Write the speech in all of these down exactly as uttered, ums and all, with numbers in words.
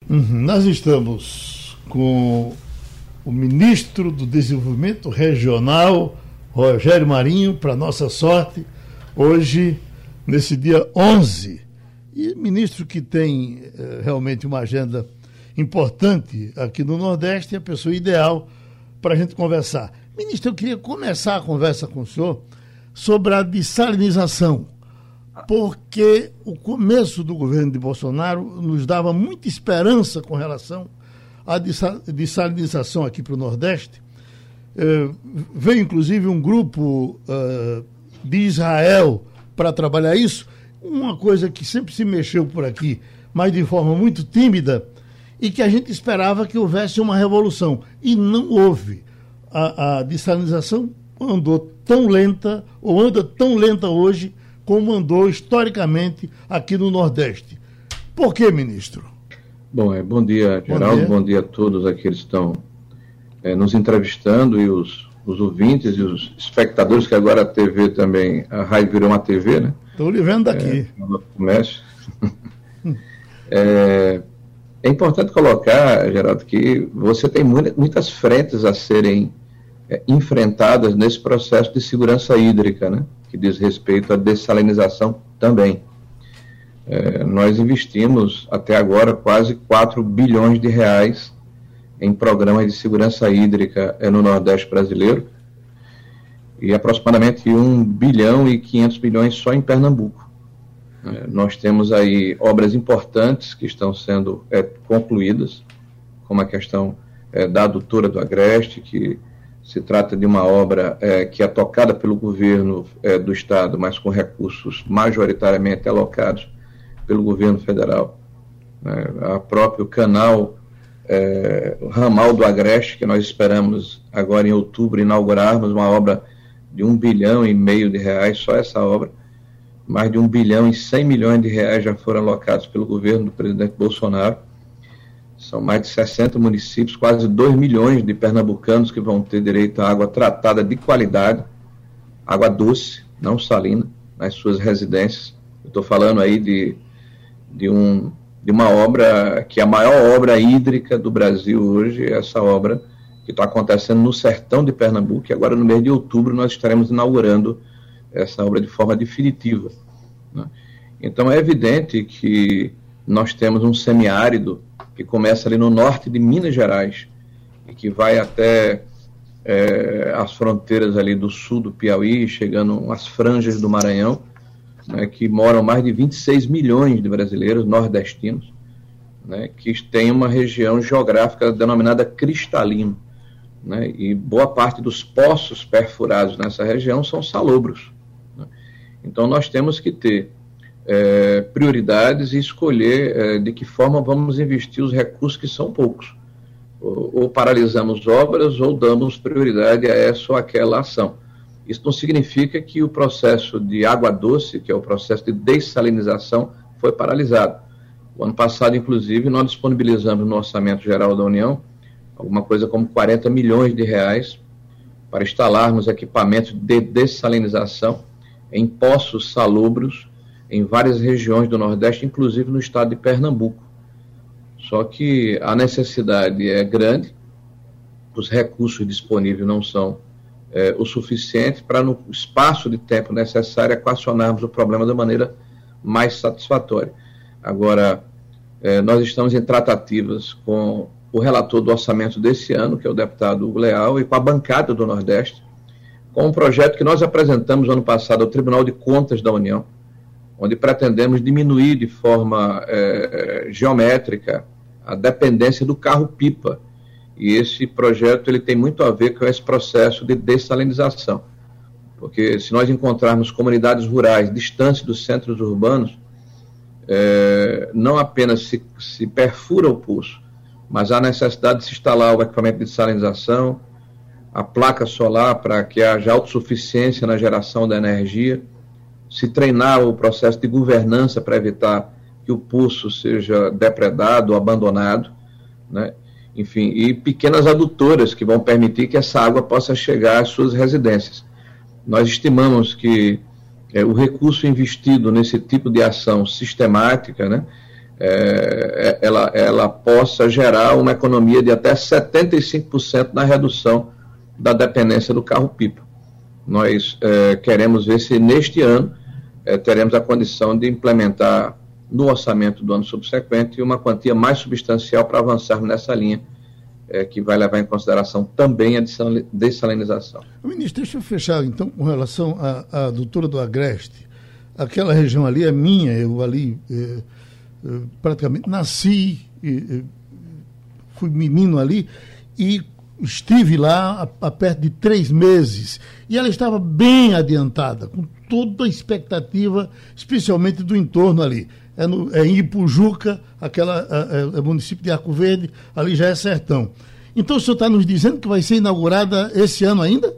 Uhum. Nós estamos com o ministro do Desenvolvimento Regional, Rogério Marinho, para nossa sorte, hoje, nesse dia onze. E ministro que tem eh, realmente uma agenda importante aqui no Nordeste, é a pessoa ideal para a gente conversar. Ministro, eu queria começar a conversa com o senhor sobre a dessalinização, porque o começo do governo de Bolsonaro nos dava muita esperança com relação à dessalinização aqui para o Nordeste. Uh, veio inclusive um grupo uh, de Israel para trabalhar isso, uma coisa que sempre se mexeu por aqui, mas de forma muito tímida, e que a gente esperava que houvesse uma revolução, e não houve. A, a dessalinização andou tão lenta, ou anda tão lenta hoje, como andou historicamente aqui no Nordeste. Por quê, ministro? Bom, é, bom dia, Geraldo, bom dia, bom dia a todos aqueles que estão é, nos entrevistando, e os, os ouvintes e os espectadores, que agora a T V também, a rádio virou uma T V, né? Estou lhe vendo daqui. É, comércio. é, é importante colocar, Geraldo, que você tem muita, muitas frentes a serem é, enfrentadas nesse processo de segurança hídrica, né? Que diz respeito à dessalinização também. É, nós investimos até agora quase quatro bilhões de reais em programas de segurança hídrica é, no Nordeste brasileiro, e aproximadamente um bilhão e quinhentos milhões só em Pernambuco. É, nós temos aí obras importantes que estão sendo é, concluídas, como a questão é, da adutora do Agreste, que se trata de uma obra é, que é tocada pelo governo é, do Estado, mas com recursos majoritariamente alocados pelo governo federal. É, a próprio canal, é, o ramal do Agreste, que nós esperamos agora em outubro inaugurarmos, uma obra de um bilhão e meio de reais, só essa obra. Mais de um bilhão e cem milhões de reais já foram alocados pelo governo do presidente Bolsonaro. São mais de sessenta municípios, quase dois milhões de pernambucanos que vão ter direito à água tratada de qualidade, água doce, não salina, nas suas residências. Eu estou falando aí de, de, um, de uma obra que é a maior obra hídrica do Brasil hoje, essa obra que está acontecendo no sertão de Pernambuco, e agora no mês de outubro nós estaremos inaugurando essa obra de forma definitiva, né? Então é evidente que nós temos um semiárido que começa ali no norte de Minas Gerais e que vai até é, as fronteiras ali do sul do Piauí, chegando às franjas do Maranhão, né, que moram mais de vinte e seis milhões de brasileiros nordestinos, né, que tem uma região geográfica denominada cristalino, né, e boa parte dos poços perfurados nessa região são salobros, né? Então nós temos que ter É, prioridades e escolher é, de que forma vamos investir os recursos, que são poucos. Ou, ou paralisamos obras ou damos prioridade a essa ou aquela ação. Isso não significa que o processo de água doce, que é o processo de dessalinização, foi paralisado. O ano passado, inclusive, nós disponibilizamos no Orçamento Geral da União alguma coisa como quarenta milhões de reais para instalarmos equipamentos de dessalinização em poços salobros em várias regiões do Nordeste, inclusive no estado de Pernambuco. Só que a necessidade é grande, os recursos disponíveis não são é, o suficiente para, no espaço de tempo necessário, equacionarmos o problema da maneira mais satisfatória. Agora, é, nós estamos em tratativas com o relator do orçamento desse ano, que é o deputado Hugo Leal, e com a bancada do Nordeste, com um projeto que nós apresentamos ano passado ao Tribunal de Contas da União, onde pretendemos diminuir de forma é, geométrica a dependência do carro-pipa. E esse projeto ele tem muito a ver com esse processo de dessalinização. Porque se nós encontrarmos comunidades rurais distantes dos centros urbanos, é, não apenas se, se perfura o poço, mas há necessidade de se instalar o equipamento de dessalinização, a placa solar para que haja autossuficiência na geração da energia, se treinar o processo de governança para evitar que o poço seja depredado ou abandonado, né? Enfim, e pequenas adutoras que vão permitir que essa água possa chegar às suas residências. Nós estimamos que é, o recurso investido nesse tipo de ação sistemática, né, é, ela, ela possa gerar uma economia de até setenta e cinco por cento na redução da dependência do carro-pipa. Nós é, queremos ver se neste ano é, teremos a condição de implementar no orçamento do ano subsequente uma quantia mais substancial para avançarmos nessa linha, é, que vai levar em consideração também a dessalinização. Ministro, deixa eu fechar então com relação à, à doutora do Agreste. Aquela região ali é minha, eu ali é, é, praticamente nasci, é, fui menino ali e estive lá há, há perto de três meses e ela estava bem adiantada, com toda a expectativa, especialmente do entorno ali. É, no, é em Ipujuca, aquela, é, é município de Arco Verde, ali já é sertão. Então o senhor está nos dizendo que vai ser inaugurada esse ano ainda?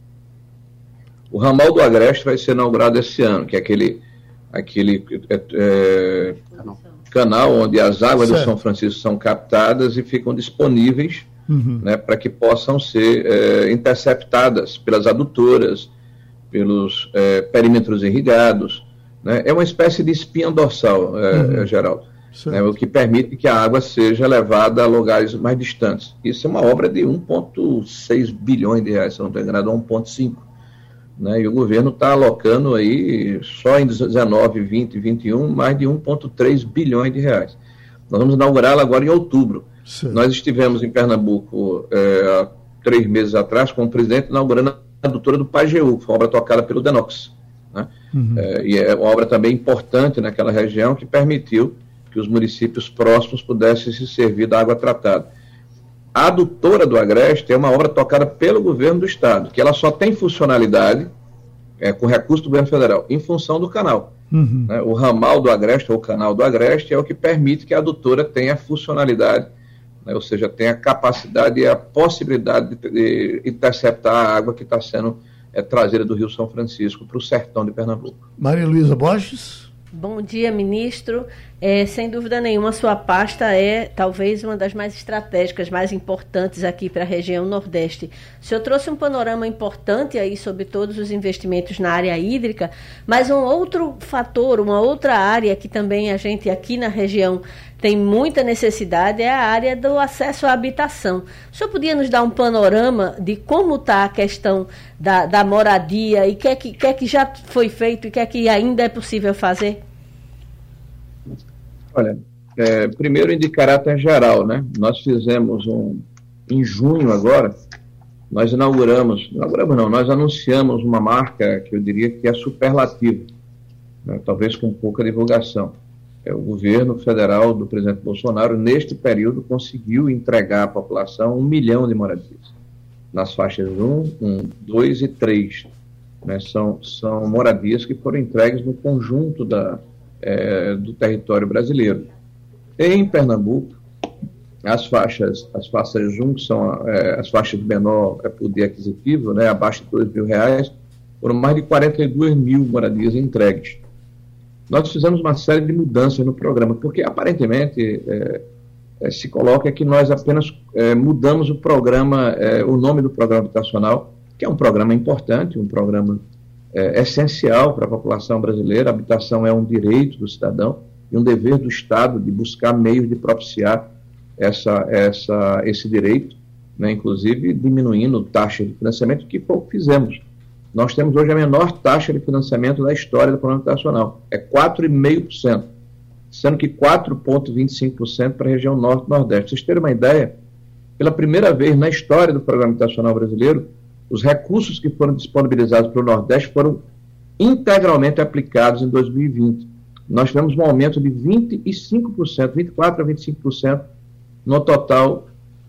O ramal do Agreste vai ser inaugurado esse ano, que é aquele, aquele é, é, canal onde as águas certo. do São Francisco são captadas e ficam disponíveis, uhum. né, para que possam ser é, interceptadas pelas adutoras, pelos é, perímetros irrigados. Né? É uma espécie de espinha dorsal, é, uhum. Geraldo, né, o que permite que a água seja levada a lugares mais distantes. Isso é uma obra de um vírgula seis bilhões de reais, se não estou enganado, um vírgula cinco. Né, e o governo está alocando aí, só em dezenove, vinte e vinte e um, mais de um vírgula três bilhões de reais. Nós vamos inaugurá-la agora em outubro. Sim. Nós estivemos em Pernambuco é, há três meses atrás com o presidente inaugurando a adutora do Pajeú, que foi uma obra tocada pelo Denox. Né? Uhum. É, e é uma obra também importante naquela região que permitiu que os municípios próximos pudessem se servir da água tratada. A adutora do Agreste é uma obra tocada pelo governo do estado, que ela só tem funcionalidade é, com recurso do governo federal, em função do canal. Uhum. Né? O ramal do Agreste, ou o canal do Agreste, é o que permite que a adutora tenha funcionalidade, né? Ou seja, tenha a capacidade e a possibilidade de, de interceptar a água que está sendo é, trazida do Rio São Francisco para o sertão de Pernambuco. Maria Luísa Borges. Bom dia, ministro. É, sem dúvida nenhuma, sua pasta é talvez uma das mais estratégicas, mais importantes aqui para a região Nordeste. O senhor trouxe um panorama importante aí sobre todos os investimentos na área hídrica, mas um outro fator, uma outra área que também a gente aqui na região tem muita necessidade é a área do acesso à habitação. O senhor podia nos dar um panorama de como está a questão da, da moradia e o que, é que, que é que já foi feito e o que é que ainda é possível fazer? Olha, é, primeiro de caráter geral, né? Nós fizemos um, em junho agora, nós inauguramos, inauguramos não, nós anunciamos uma marca que eu diria que é superlativa, né? Talvez com pouca divulgação. É, o governo federal do presidente Bolsonaro, neste período, conseguiu entregar à população um milhão de moradias, nas faixas um, dois e três. Né? São, são moradias que foram entregues no conjunto da, é, do território brasileiro. Em Pernambuco, as faixas, as faixas um, que são é, as faixas de menor poder aquisitivo, né, abaixo de dois mil reais, foram mais de quarenta e duas mil moradias entregues. Nós fizemos uma série de mudanças no programa, porque aparentemente é, é, se coloca que nós apenas é, mudamos o programa, é, o nome do programa habitacional, que é um programa importante, um programa é, essencial para a população brasileira. A habitação é um direito do cidadão e um dever do Estado de buscar meios de propiciar essa, essa, esse direito, né, inclusive diminuindo taxa de financiamento, que foi o que fizemos. Nós temos hoje a menor taxa de financiamento da história do programa habitacional, é quatro vírgula cinco por cento, sendo que quatro vírgula vinte e cinco por cento para a região norte e nordeste. Para vocês terem uma ideia, pela primeira vez na história do programa habitacional brasileiro, os recursos que foram disponibilizados para o Nordeste foram integralmente aplicados em dois mil e vinte. Nós tivemos um aumento de vinte e cinco por cento, vinte e quatro por cento a vinte e cinco por cento no total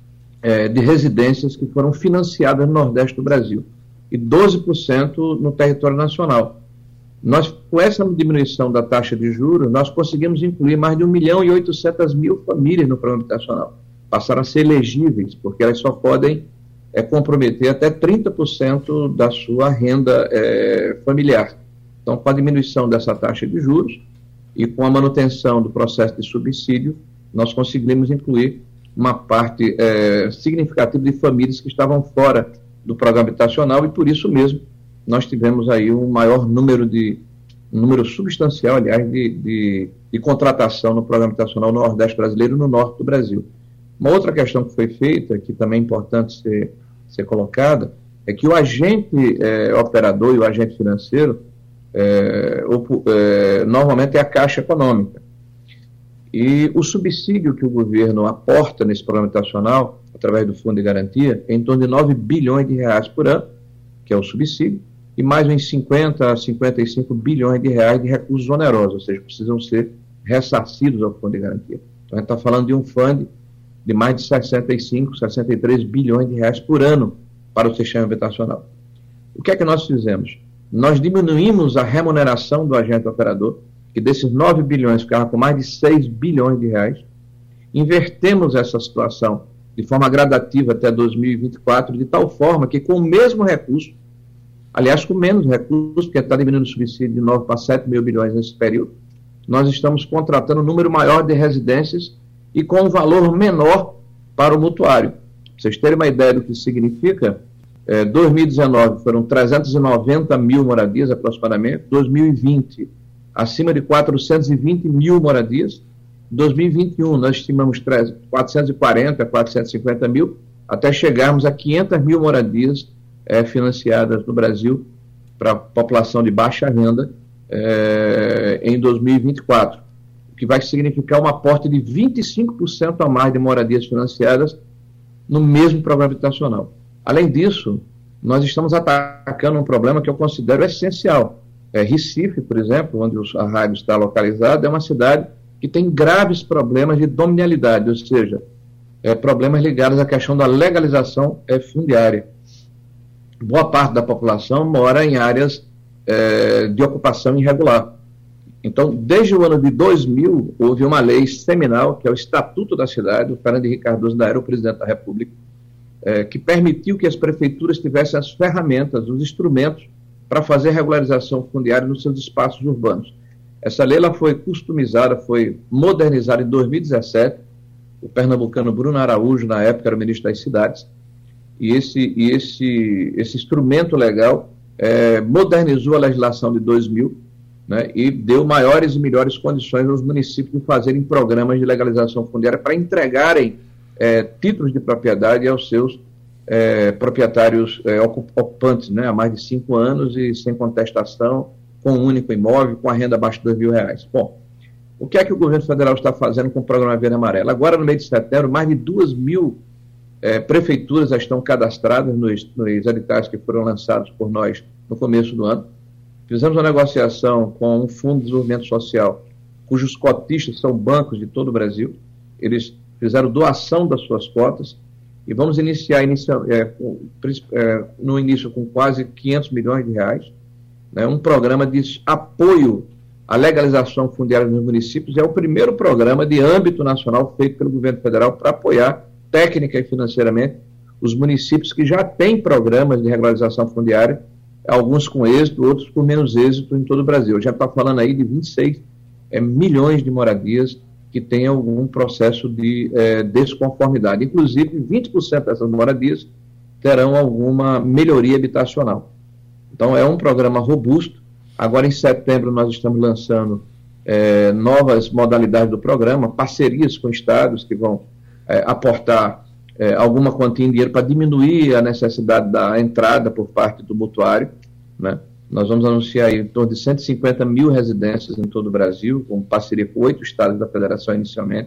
é, de residências que foram financiadas no Nordeste do Brasil, e doze por cento no território nacional. Nós, com essa diminuição da taxa de juros, nós conseguimos incluir mais de um milhão e oitocentas mil famílias no programa habitacional. Passaram a ser elegíveis, porque elas só podem é, comprometer até trinta por cento da sua renda é, familiar. Então, com a diminuição dessa taxa de juros e com a manutenção do processo de subsídio, nós conseguimos incluir uma parte é, significativa de famílias que estavam fora do programa habitacional, e por isso mesmo nós tivemos aí um maior número de, um número substancial, aliás, de, de, de contratação no programa habitacional no Nordeste brasileiro e no Norte do Brasil. Uma outra questão que foi feita, que também é importante ser, ser colocada, é que o agente é, operador e o agente financeiro, é, o, é, normalmente é a Caixa Econômica. E o subsídio que o governo aporta nesse programa habitacional, através do Fundo de Garantia, é em torno de nove bilhões de reais por ano, que é o subsídio, e mais uns cinquenta a cinquenta e cinco bilhões de reais de recursos onerosos, ou seja, precisam ser ressarcidos ao Fundo de Garantia. Então, a gente está falando de um fundo de mais de sessenta e cinco, sessenta e três bilhões de reais por ano para o sistema habitacional. O que é que nós fizemos? Nós diminuímos a remuneração do agente operador, que desses nove bilhões ficava com mais de seis bilhões de reais, invertemos essa situação de forma gradativa até dois mil e vinte e quatro, de tal forma que com o mesmo recurso, aliás, com menos recursos, porque está diminuindo o subsídio de nove para sete mil bilhões nesse período, nós estamos contratando um número maior de residências e com um valor menor para o mutuário. Para vocês terem uma ideia do que significa, eh, dois mil e dezenove foram trezentos e noventa mil moradias aproximadamente, dois mil e vinte acima de quatrocentos e vinte mil moradias, dois mil e vinte e um nós estimamos quatrocentos e quarenta, quatrocentos e cinquenta mil, até chegarmos a quinhentas mil moradias é, financiadas no Brasil para a população de baixa renda é, em dois mil e vinte e quatro, o que vai significar um aporte de vinte e cinco por cento a mais de moradias financiadas no mesmo programa habitacional. Além disso, nós estamos atacando um problema que eu considero essencial. É, Recife, por exemplo, onde a rádio está localizada, é uma cidade que tem graves problemas de dominialidade, ou seja, é, problemas ligados à questão da legalização é, fundiária. Boa parte da população mora em áreas é, de ocupação irregular. Então, desde o ano de dois mil, houve uma lei seminal, que é o Estatuto da Cidade, o Fernando Henrique Cardoso era o presidente da República, é, que permitiu que as prefeituras tivessem as ferramentas, os instrumentos, para fazer regularização fundiária nos seus espaços urbanos. Essa lei ela foi customizada, foi modernizada em dois mil e dezessete, o pernambucano Bruno Araújo, na época, era o ministro das Cidades, e esse, e esse, esse instrumento legal é, modernizou a legislação de dois mil, né, e deu maiores e melhores condições aos municípios de fazerem programas de legalização fundiária para entregarem é, títulos de propriedade aos seus É, proprietários é, ocupantes, né, há mais de cinco anos e sem contestação, com um único imóvel, com a renda abaixo de dois mil reais. Bom, o que é que o governo federal está fazendo com o programa Verde e Amarelo? Agora, no mês de setembro, mais de duas mil é, prefeituras já estão cadastradas nos, nos editais que foram lançados por nós no começo do ano. Fizemos uma negociação com um fundo de desenvolvimento social, cujos cotistas são bancos de todo o Brasil. Eles fizeram doação das suas cotas. E vamos iniciar inicia, é, com, é, no início com quase quinhentos milhões de reais, né, um programa de apoio à legalização fundiária nos municípios. É o primeiro programa de âmbito nacional feito pelo governo federal para apoiar técnica e financeiramente os municípios que já têm programas de regularização fundiária, alguns com êxito, outros com menos êxito em todo o Brasil. Já está falando aí de vinte e seis é, milhões de moradias que tem algum processo de é, desconformidade. Inclusive, vinte por cento dessas moradias terão alguma melhoria habitacional. Então, é um programa robusto. Agora, em setembro, nós estamos lançando é, novas modalidades do programa, parcerias com estados que vão é, aportar é, alguma quantia em dinheiro para diminuir a necessidade da entrada por parte do mutuário, né? Nós vamos anunciar aí em torno de cento e cinquenta mil residências em todo o Brasil, com parceria com oito estados da federação inicialmente.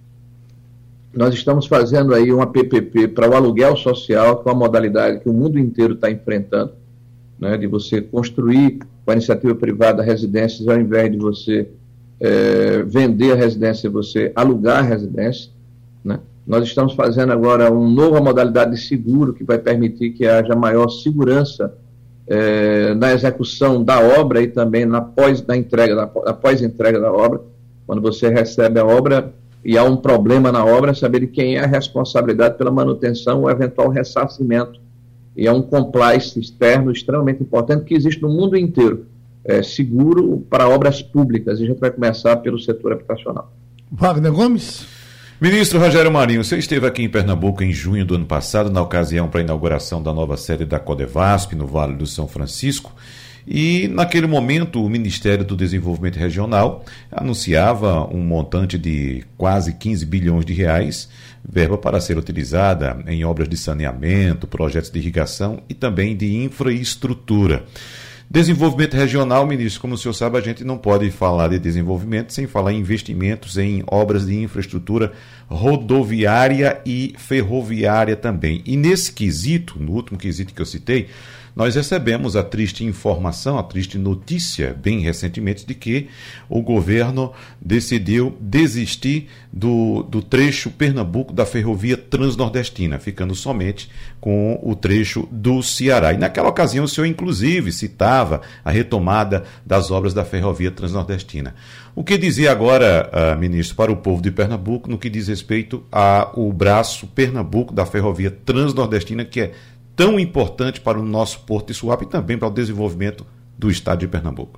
Nós estamos fazendo aí uma P P P para o aluguel social, que é uma modalidade que o mundo inteiro está enfrentando, né, de você construir com a iniciativa privada residências, ao invés de você é, vender a residência, você alugar a residência, né? Nós estamos fazendo agora uma nova modalidade de seguro que vai permitir que haja maior segurança É, na execução da obra e também na pós, na entrega, na, na pós-entrega da obra. Quando você recebe a obra e há um problema na obra, saber de quem é a responsabilidade pela manutenção ou eventual ressarcimento. E é um compliance externo extremamente importante que existe no mundo inteiro. É, seguro para obras públicas. E a gente vai começar pelo setor habitacional. Wagner Gomes. Ministro Rogério Marinho, você esteve aqui em Pernambuco em junho do ano passado, na ocasião para a inauguração da nova sede da Codevasp, no Vale do São Francisco, E, naquele momento, o Ministério do Desenvolvimento Regional anunciava um montante de quase quinze bilhões de reais, verba para ser utilizada em obras de saneamento, projetos de irrigação e também de infraestrutura. Desenvolvimento regional, ministro, como o senhor sabe, a gente não pode falar de desenvolvimento sem falar em investimentos em obras de infraestrutura rodoviária e ferroviária também. E nesse quesito, no último quesito que eu citei, nós recebemos a triste informação, a triste notícia, bem recentemente, de que o governo decidiu desistir do, do trecho Pernambuco da ferrovia transnordestina, ficando somente com o trecho do Ceará. E naquela ocasião o senhor, inclusive, citava a retomada das obras da ferrovia transnordestina. O que dizer agora, uh, ministro, para o povo de Pernambuco no que diz respeito ao braço Pernambuco da ferrovia transnordestina, que é tão importante para o nosso Porto de Suape e também para o desenvolvimento do estado de Pernambuco?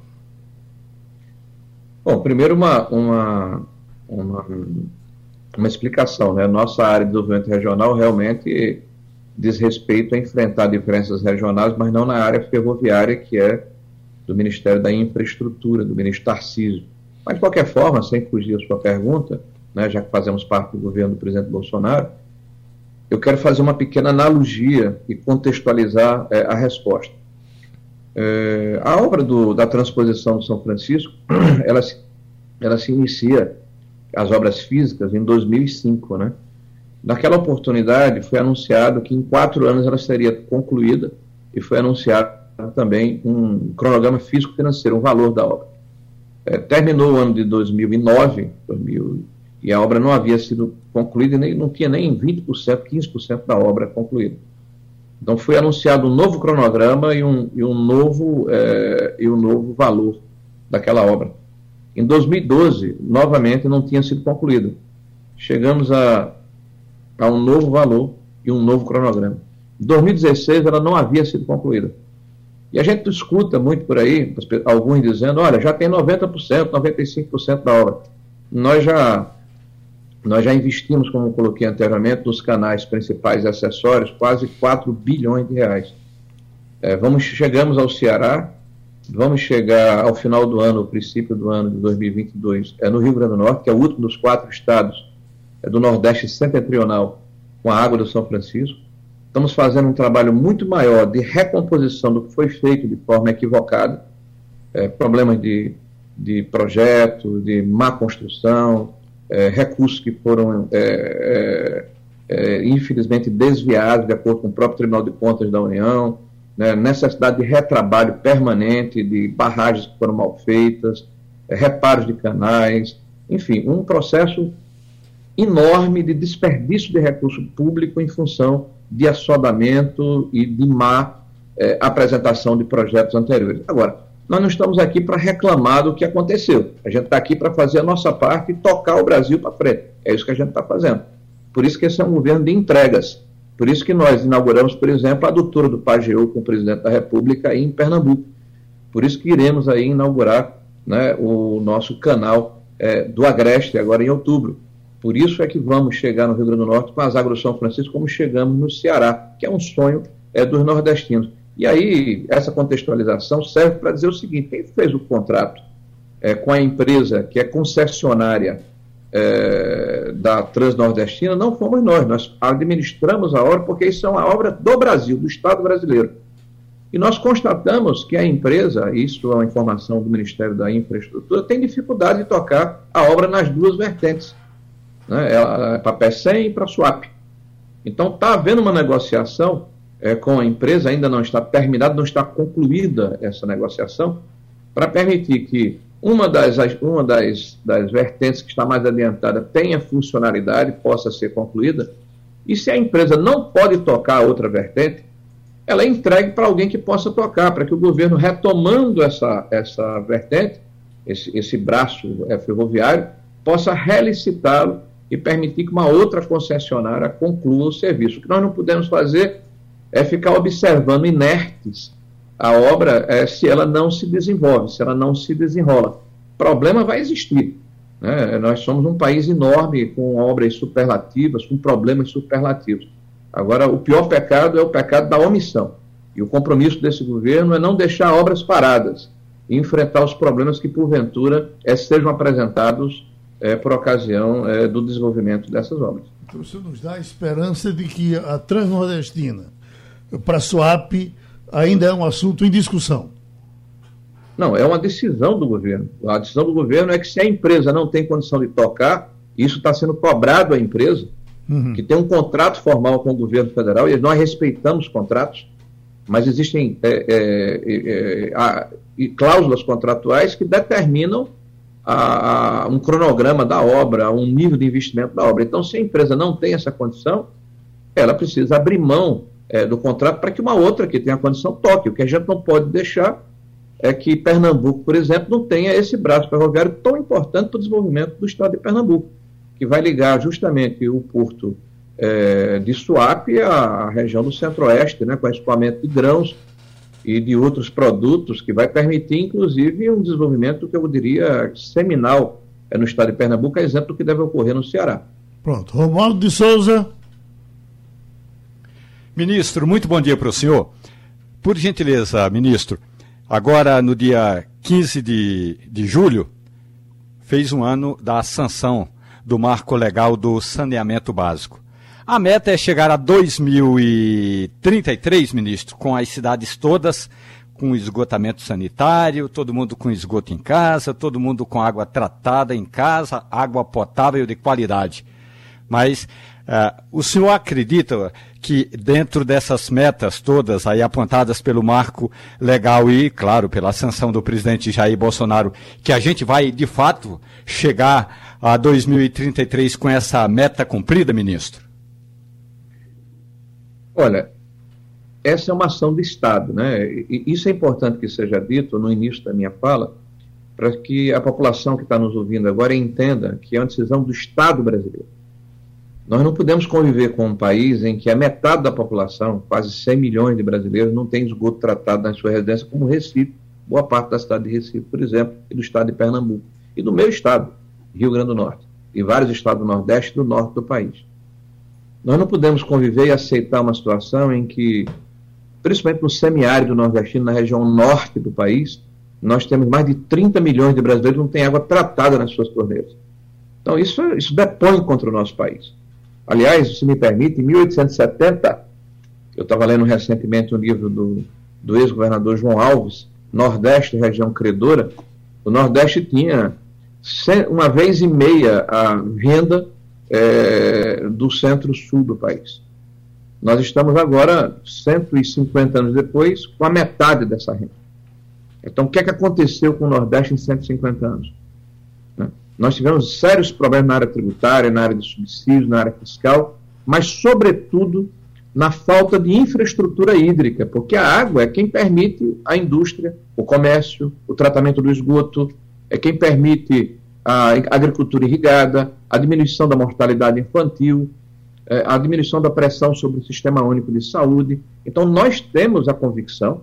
Bom, primeiro uma, uma, uma, uma explicação, né? Nossa área de desenvolvimento regional realmente diz respeito a enfrentar diferenças regionais, mas não na área ferroviária, que é do Ministério da Infraestrutura, do ministro Tarcísio. Mas, de qualquer forma, sem fugir à sua pergunta, né, já que fazemos parte do governo do presidente Bolsonaro, eu quero fazer uma pequena analogia e contextualizar é, a resposta. É, a obra do, da transposição de São Francisco, ela se, ela se inicia, as obras físicas, em dois mil e cinco, né? Naquela oportunidade foi anunciado que em quatro anos ela seria concluída e foi anunciado também um cronograma físico-financeiro, um valor da obra. É, terminou o ano de dois mil e nove, dois mil, e a obra não havia sido concluída, nem, não tinha nem vinte por cento, quinze por cento da obra concluída. Então foi anunciado um novo cronograma e um, e um, novo, é, e um novo valor daquela obra. Em dois mil e doze, novamente, não tinha sido concluída. Chegamos a, a um novo valor e um novo cronograma. Em dois mil e dezesseis, ela não havia sido concluída. E a gente escuta muito por aí, alguns dizendo, olha, já tem noventa por cento, noventa e cinco por cento da obra. Nós já... Nós já investimos, como eu coloquei anteriormente, nos canais principais e acessórios, quase quatro bilhões de reais. É, vamos, chegamos ao Ceará, vamos chegar ao final do ano, ao princípio do ano de dois mil e vinte e dois, é, no Rio Grande do Norte, que é o último dos quatro estados é, do Nordeste setentrional, com a água do São Francisco. Estamos fazendo um trabalho muito maior de recomposição do que foi feito de forma equivocada, é, problemas de, de projeto, de má construção, É, recursos que foram, é, é, é, infelizmente, desviados de acordo com o próprio Tribunal de Contas da União, né, necessidade de retrabalho permanente, de barragens que foram mal feitas, é, reparos de canais, enfim, um processo enorme de desperdício de recurso público em função de assodamento e de má é, apresentação de projetos anteriores. Agora, nós não estamos aqui para reclamar do que aconteceu. A gente está aqui para fazer a nossa parte e tocar o Brasil para frente. É isso que a gente está fazendo. Por isso que esse é um governo de entregas. Por isso que nós inauguramos, por exemplo, a adutora do Pajeú com o presidente da República aí em Pernambuco. Por isso que iremos aí inaugurar, né, o nosso canal é, do Agreste, agora em outubro. Por isso é que vamos chegar no Rio Grande do Norte com as águas do São Francisco, como chegamos no Ceará, que é um sonho é, dos nordestinos. E aí, essa contextualização serve para dizer o seguinte: quem fez o contrato é, com a empresa que é concessionária é, da Transnordestina não fomos nós, nós administramos a obra porque isso é uma obra do Brasil, do Estado brasileiro. E nós constatamos que a empresa, isso é uma informação do Ministério da Infraestrutura, tem dificuldade de tocar a obra nas duas vertentes, né, é, é para Pecém e para Suape. Então, está havendo uma negociação É, com a empresa, ainda não está terminada, não está concluída essa negociação, para permitir que uma das, uma das, das vertentes que está mais adiantada tenha funcionalidade, possa ser concluída, e se a empresa não pode tocar a outra vertente, ela é entregue para alguém que possa tocar, para que o governo, retomando essa, essa vertente, esse, esse braço é, ferroviário, possa relicitá-lo e permitir que uma outra concessionária conclua o serviço. O que nós não podemos fazer é ficar observando inertes a obra é, se ela não se desenvolve, se ela não se desenrola. Problema vai existir, né? Nós somos um país enorme, com obras superlativas, com problemas superlativos. Agora, o pior pecado é o pecado da omissão. E o compromisso desse governo é não deixar obras paradas e enfrentar os problemas que, porventura, é, sejam apresentados é, por ocasião é, do desenvolvimento dessas obras. Então, isso nos dá a esperança de que a Transnordestina, para a SUAP, ainda é um assunto em discussão. Não, é uma decisão do governo. A decisão do governo é que, se a empresa não tem condição de tocar, isso está sendo cobrado à empresa, uhum. que tem um contrato formal com o governo federal, e nós respeitamos contratos, mas existem é, é, é, a, e cláusulas contratuais que determinam a, a, um cronograma da obra, um nível de investimento da obra. Então, se a empresa não tem essa condição, ela precisa abrir mão é, do contrato para que uma outra que tenha a condição toque. O que a gente não pode deixar é que Pernambuco, por exemplo, não tenha esse braço ferroviário tão importante para o desenvolvimento do estado de Pernambuco, que vai ligar justamente o porto é, de Suape à região do Centro-Oeste, né, com escoamento de grãos e de outros produtos, que vai permitir, inclusive, um desenvolvimento que eu diria seminal é, no estado de Pernambuco, é exemplo do que deve ocorrer no Ceará. Pronto. Romualdo de Souza. Ministro, muito bom dia para o senhor. Por gentileza, ministro, agora no dia quinze de, de julho, fez um ano da sanção do marco legal do saneamento básico. A meta é chegar a dois mil e trinta e três, ministro, com as cidades todas com esgotamento sanitário, todo mundo com esgoto em casa, todo mundo com água tratada em casa, água potável de qualidade. Mas uh, o senhor acredita que dentro dessas metas todas aí apontadas pelo marco legal e, claro, pela sanção do presidente Jair Bolsonaro, que a gente vai, de fato, chegar a dois mil e trinta e três com essa meta cumprida, ministro? Olha, essa é uma ação do Estado, né? E isso é importante que seja dito no início da minha fala, para que a população que está nos ouvindo agora entenda que é uma decisão do Estado brasileiro. Nós não podemos conviver com um país em que a metade da população, quase cem milhões de brasileiros, não tem esgoto tratado na sua residência, como Recife, boa parte da cidade de Recife, por exemplo, e do estado de Pernambuco, e do meu estado, Rio Grande do Norte, e vários estados do Nordeste e do Norte do país. Nós não podemos conviver e aceitar uma situação em que, principalmente no semiárido nordestino, na região norte do país, nós temos mais de trinta milhões de brasileiros que não têm água tratada nas suas torneiras. Então, isso, isso depõe contra o nosso país. Aliás, se me permite, em mil oitocentos e setenta, eu estava lendo recentemente um livro do, do ex-governador João Alves, Nordeste, região credora. O Nordeste tinha uma vez e meia a renda é, do centro-sul do país. Nós estamos agora, cento e cinquenta anos depois, com a metade dessa renda. Então, o que é que aconteceu com o Nordeste em cento e cinquenta anos? Né? Nós tivemos sérios problemas na área tributária, na área de subsídios, na área fiscal, mas, sobretudo, na falta de infraestrutura hídrica, porque a água é quem permite a indústria, o comércio, o tratamento do esgoto, é quem permite a agricultura irrigada, a diminuição da mortalidade infantil, a diminuição da pressão sobre o Sistema Único de Saúde. Então, nós temos a convicção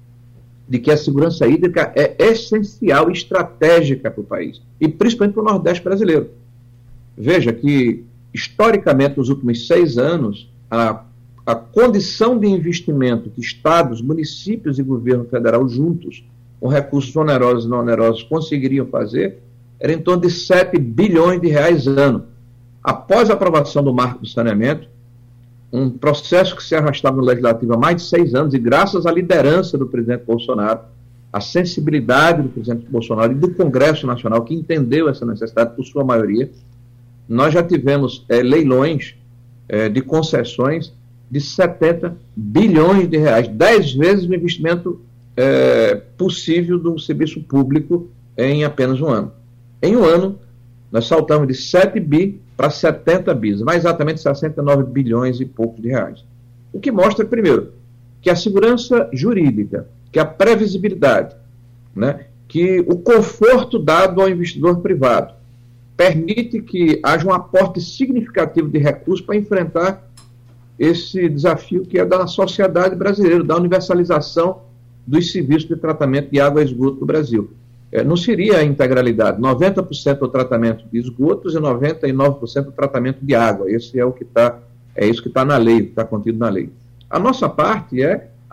de que a segurança hídrica é essencial e estratégica para o país, e principalmente para o Nordeste brasileiro. Veja que, historicamente, nos últimos seis anos, a, a condição de investimento que estados, municípios e governo federal juntos, com recursos onerosos e não onerosos, conseguiriam fazer, era em torno de sete bilhões de reais ano. Após a aprovação do marco do saneamento, um processo que se arrastava no Legislativo há mais de seis anos, e graças à liderança do presidente Bolsonaro, à sensibilidade do presidente Bolsonaro e do Congresso Nacional, que entendeu essa necessidade por sua maioria, nós já tivemos é, leilões é, de concessões de setenta bilhões de reais, dez vezes o investimento é, possível do serviço público em apenas um ano. Em um ano, nós saltamos de sete bi para setenta bis, mais exatamente sessenta e nove bilhões e pouco de reais. O que mostra, primeiro, que a segurança jurídica, que a previsibilidade, né, que o conforto dado ao investidor privado permite que haja um aporte significativo de recursos para enfrentar esse desafio que é da sociedade brasileira, da universalização dos serviços de tratamento de água e esgoto do Brasil. Não seria a integralidade, noventa por cento do tratamento de esgotos e noventa e nove por cento do tratamento de água. Esse é o que está, é isso que está na lei, que está contido na lei. A nossa parte é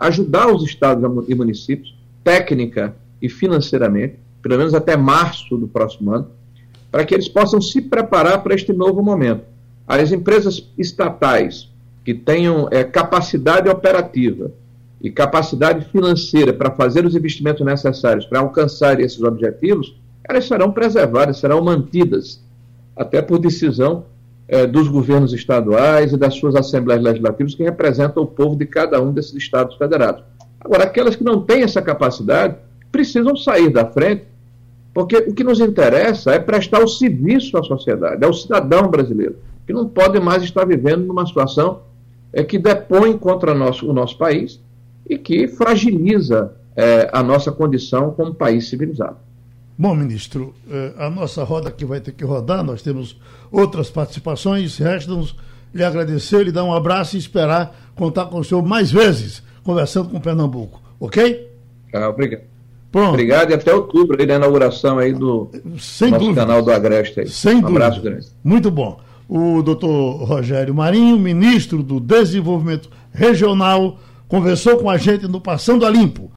ajudar os estados e municípios, técnica e financeiramente, pelo menos até março do próximo ano, para que eles possam se preparar para este novo momento. As empresas estatais que tenham é, capacidade operativa e capacidade financeira para fazer os investimentos necessários para alcançar esses objetivos, elas serão preservadas, serão mantidas, até por decisão é, dos governos estaduais e das suas assembleias legislativas que representam o povo de cada um desses estados federados. Agora, aquelas que não têm essa capacidade precisam sair da frente, porque o que nos interessa é prestar o serviço à sociedade, ao cidadão brasileiro, que não pode mais estar vivendo numa situação é, que depõe contra nosso, o nosso país e que fragiliza é, a nossa condição como país civilizado. Bom, ministro, a nossa roda aqui vai ter que rodar, nós temos outras participações, resta-nos lhe agradecer, lhe dar um abraço e esperar contar com o senhor mais vezes, conversando com Pernambuco, ok? Ah, obrigado. Pronto. Obrigado e até outubro, aí, na inauguração aí do Sem nosso dúvida. canal do Agreste. Aí. Sem um dúvida. abraço grande. Muito bom. O doutor Rogério Marinho, ministro do Desenvolvimento Regional, conversou com a gente no Passando a Limpo.